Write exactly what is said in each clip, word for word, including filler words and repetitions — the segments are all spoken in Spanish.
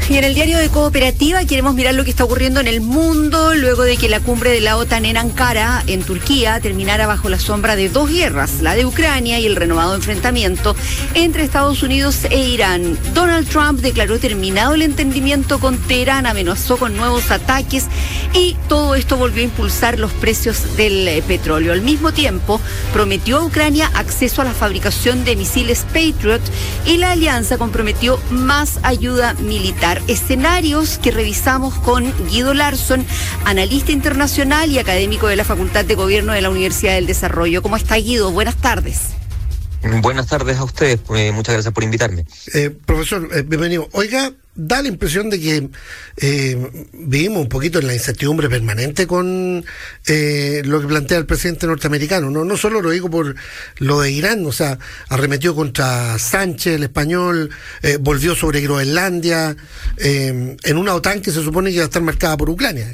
Y en el diario de Cooperativa queremos mirar lo que está ocurriendo en el mundo luego de que la cumbre de la OTAN en Ankara, en Turquía, terminara bajo la sombra de dos guerras, la de Ucrania y el renovado enfrentamiento entre Estados Unidos e Irán. Donald Trump declaró terminado el entendimiento con Teherán, amenazó con nuevos ataques y todo esto volvió a impulsar los precios del petróleo. Al mismo tiempo, prometió a Ucrania acceso a la fabricación de misiles Patriot y la alianza comprometió más ayuda militar. Escenarios que revisamos con Guido Larsson, analista internacional y académico de la Facultad de Gobierno de la Universidad del Desarrollo. ¿Cómo está, Guido? Buenas tardes. Buenas tardes a ustedes, eh, muchas gracias por invitarme. Eh, profesor, eh, bienvenido. Oiga, da la impresión de que eh, vivimos un poquito en la incertidumbre permanente con eh, lo que plantea el presidente norteamericano. No, no solo lo digo por lo de Irán, o sea, arremetió contra Sánchez, el español, eh, volvió sobre Groenlandia, eh, en una OTAN que se supone que va a estar marcada por Ucrania.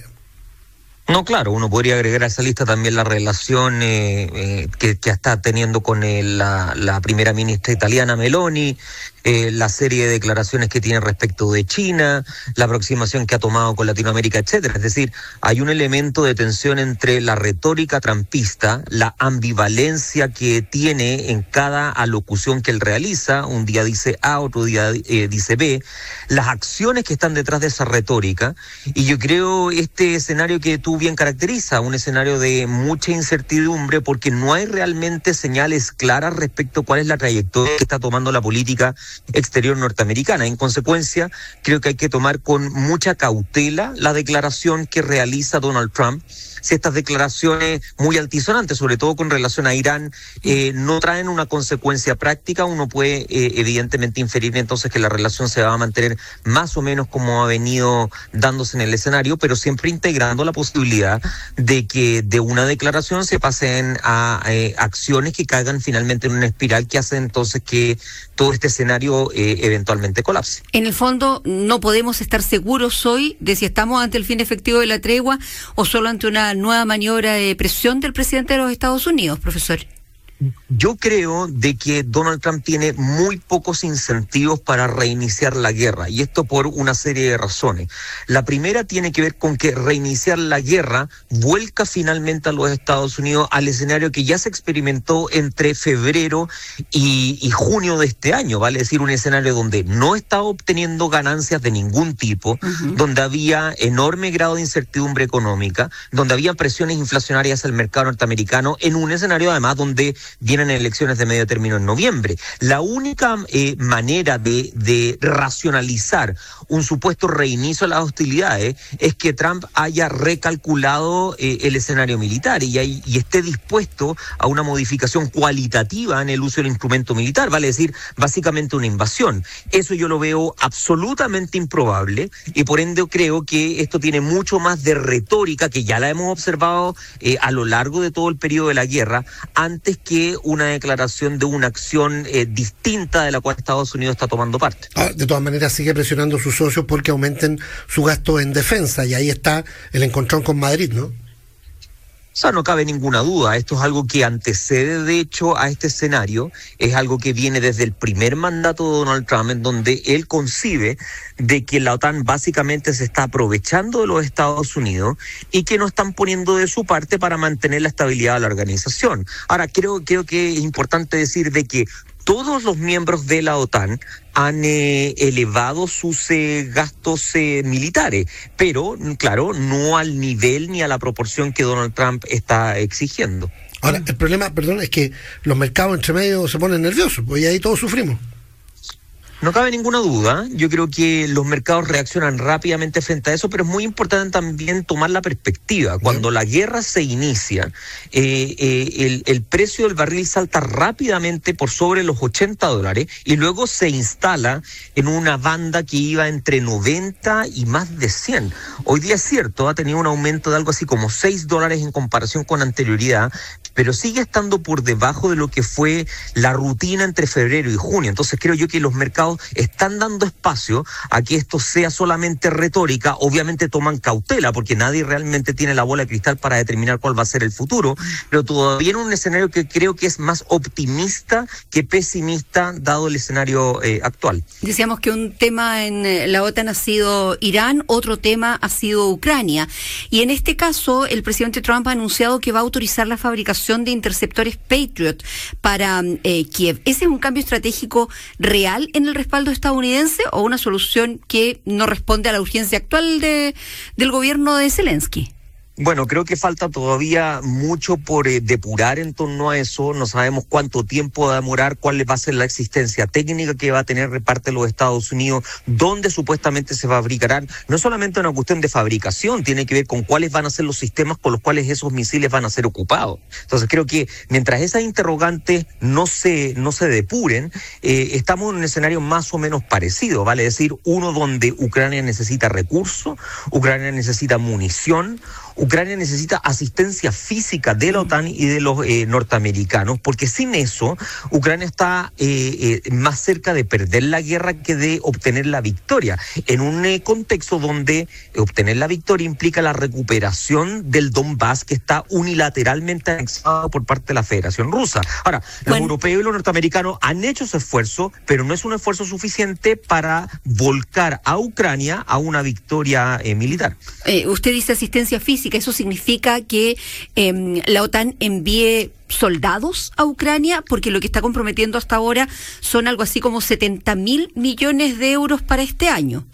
No, claro, uno podría agregar a esa lista también la relación eh, eh, que, que está teniendo con el, la, la primera ministra italiana Meloni, eh, la serie de declaraciones que tiene respecto de China, la aproximación que ha tomado con Latinoamérica, etcétera. Es decir, hay un elemento de tensión entre la retórica trumpista, la ambivalencia que tiene en cada alocución que él realiza, un día dice A, otro día eh, dice B, las acciones que están detrás de esa retórica, y yo creo este escenario que tú bien caracteriza, un escenario de mucha incertidumbre porque no hay realmente señales claras respecto a cuál es la trayectoria que está tomando la política exterior norteamericana. En consecuencia, creo que hay que tomar con mucha cautela la declaración que realiza Donald Trump. Si estas declaraciones muy altisonantes, sobre todo con relación a Irán, eh, no traen una consecuencia práctica, uno puede eh, evidentemente inferir entonces que la relación se va a mantener más o menos como ha venido dándose en el escenario, pero siempre integrando la posibilidad de que de una declaración se pasen a eh, acciones que caigan finalmente en una espiral que hace entonces que todo este escenario eh, eventualmente colapse. En el fondo, no podemos estar seguros hoy de si estamos ante el fin efectivo de la tregua o solo ante una nueva maniobra de presión del presidente de los Estados Unidos, profesor. Yo creo de que Donald Trump tiene muy pocos incentivos para reiniciar la guerra, y esto por una serie de razones. La primera tiene que ver con que reiniciar la guerra vuelca finalmente a los Estados Unidos al escenario que ya se experimentó entre febrero y, y junio de este año, vale decir, un escenario donde no estaba obteniendo ganancias de ningún tipo, uh-huh. donde había enorme grado de incertidumbre económica, donde había presiones inflacionarias al mercado norteamericano, en un escenario además donde vienen elecciones de medio término en noviembre. La única eh, manera de, de racionalizar un supuesto reinicio de las hostilidades es que Trump haya recalculado eh, el escenario militar y, hay, y esté dispuesto a una modificación cualitativa en el uso del instrumento militar, vale decir, básicamente una invasión. Eso yo lo veo absolutamente improbable y por ende creo que esto tiene mucho más de retórica, que ya la hemos observado eh, a lo largo de todo el periodo de la guerra, antes que una declaración de una acción eh, distinta de la cual Estados Unidos está tomando parte. Ah, de todas maneras sigue presionando a sus socios porque aumenten su gasto en defensa y ahí está el encontrón con Madrid, ¿no? O sea, no cabe ninguna duda, esto es algo que antecede de hecho a este escenario, es algo que viene desde el primer mandato de Donald Trump, en donde él concibe de que la OTAN básicamente se está aprovechando de los Estados Unidos y que no están poniendo de su parte para mantener la estabilidad de la organización. Ahora, creo, creo que es importante decir de que todos los miembros de la OTAN han eh, elevado sus eh, gastos eh, militares, pero, claro, no al nivel ni a la proporción que Donald Trump está exigiendo. Ahora, el problema, perdón, es que los mercados entre medio se ponen nerviosos, pues y ahí todos sufrimos. No cabe ninguna duda, yo creo que los mercados reaccionan rápidamente frente a eso, pero es muy importante también tomar la perspectiva. Cuando la guerra se inicia, eh, eh, el, el precio del barril salta rápidamente por sobre los ochenta dólares y luego se instala en una banda que iba entre noventa y más de cien. Hoy día es cierto, ha tenido un aumento de algo así como seis dólares en comparación con anterioridad, pero sigue estando por debajo de lo que fue la rutina entre febrero y junio. Entonces creo yo que los mercados estados están dando espacio a que esto sea solamente retórica. Obviamente toman cautela porque nadie realmente tiene la bola de cristal para determinar cuál va a ser el futuro, pero todavía en un escenario que creo que es más optimista que pesimista dado el escenario eh, actual. Decíamos que un tema en eh, la OTAN ha sido Irán, otro tema ha sido Ucrania, y en este caso el presidente Trump ha anunciado que va a autorizar la fabricación de interceptores Patriot para eh, Kiev. ¿Ese es un cambio estratégico real en el respaldo estadounidense o una solución que no responde a la urgencia actual de, del gobierno de Zelensky? Bueno, creo que falta todavía mucho por eh, depurar en torno a eso. No sabemos cuánto tiempo va a demorar, cuál va a ser la existencia técnica que va a tener parte de los Estados Unidos, dónde supuestamente se fabricarán. No solamente una cuestión de fabricación, tiene que ver con cuáles van a ser los sistemas con los cuales esos misiles van a ser ocupados. Entonces creo que mientras esas interrogantes no se, no se depuren, eh, estamos en un escenario más o menos parecido, vale decir, uno donde Ucrania necesita recursos, Ucrania necesita munición, Ucrania necesita asistencia física de la OTAN y de los eh, norteamericanos, porque sin eso Ucrania está eh, eh, más cerca de perder la guerra que de obtener la victoria, en un eh, contexto donde obtener la victoria implica la recuperación del Donbass, que está unilateralmente anexado por parte de la Federación Rusa. Ahora, los bueno. europeos y los norteamericanos han hecho ese esfuerzo, pero no es un esfuerzo suficiente para volcar a Ucrania a una victoria eh, militar. Eh, usted dice asistencia física. ¿Eso significa que eh, la OTAN envíe soldados a Ucrania? Porque lo que está comprometiendo hasta ahora son algo así como setenta mil millones de euros para este año.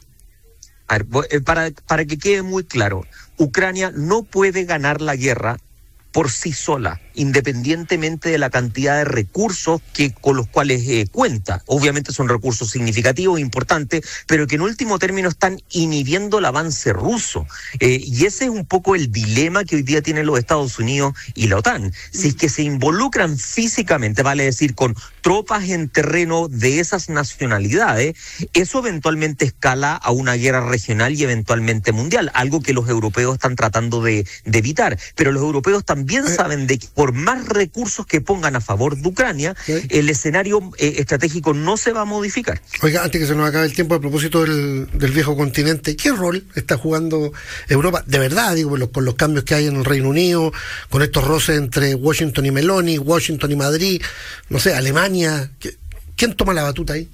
A ver, para, para que quede muy claro, Ucrania no puede ganar la guerra por sí sola, independientemente de la cantidad de recursos que con los cuales eh, cuenta. Obviamente son recursos significativos, importantes, pero que en último término están inhibiendo el avance ruso. Eh, y ese es un poco el dilema que hoy día tienen los Estados Unidos y la OTAN. Si es que se involucran físicamente, vale decir, con tropas en terreno de esas nacionalidades, eso eventualmente escala a una guerra regional y eventualmente mundial, algo que los europeos están tratando de, de evitar. Pero los europeos también eh. saben de que por más recursos que pongan a favor de Ucrania, ¿sí?, el escenario eh, estratégico no se va a modificar. Oiga, antes que se nos acabe el tiempo, a propósito del, del viejo continente, ¿qué rol está jugando Europa? De verdad, digo, con los, con los cambios que hay en el Reino Unido, con estos roces entre Washington y Meloni, Washington y Madrid, no sé, Alemania, ¿quién toma la batuta ahí?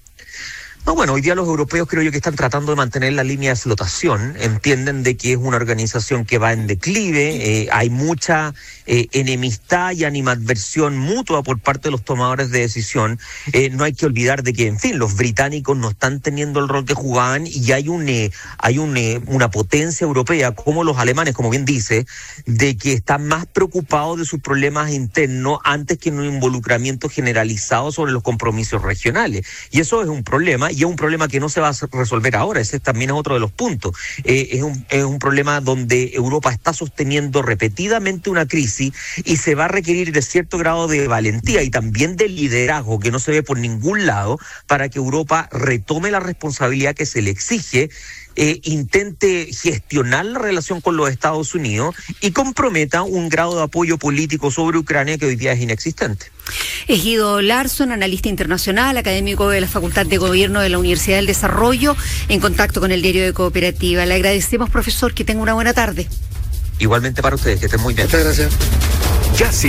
No, bueno, hoy día los europeos creo yo que están tratando de mantener la línea de flotación, entienden de que es una organización que va en declive, eh, hay mucha eh, enemistad y animadversión mutua por parte de los tomadores de decisión. Eh, no hay que olvidar de que, en fin, los británicos no están teniendo el rol que jugaban y hay un eh, hay un, eh, una potencia europea, como los alemanes, como bien dice, de que están más preocupados de sus problemas internos antes que en un involucramiento generalizado sobre los compromisos regionales. Y eso es un problema. Y es un problema que no se va a resolver ahora, ese también es otro de los puntos. Eh, es, un, es un problema donde Europa está sosteniendo repetidamente una crisis y se va a requerir de cierto grado de valentía y también de liderazgo que no se ve por ningún lado para que Europa retome la responsabilidad que se le exige, Eh, intente gestionar la relación con los Estados Unidos y comprometa un grado de apoyo político sobre Ucrania que hoy día es inexistente. Egido Larsson, analista internacional, académico de la Facultad de Gobierno de la Universidad del Desarrollo, en contacto con el Diario de Cooperativa. Le agradecemos, profesor, que tenga una buena tarde. Igualmente para ustedes, que estén muy bien. Muchas gracias. Ya sí.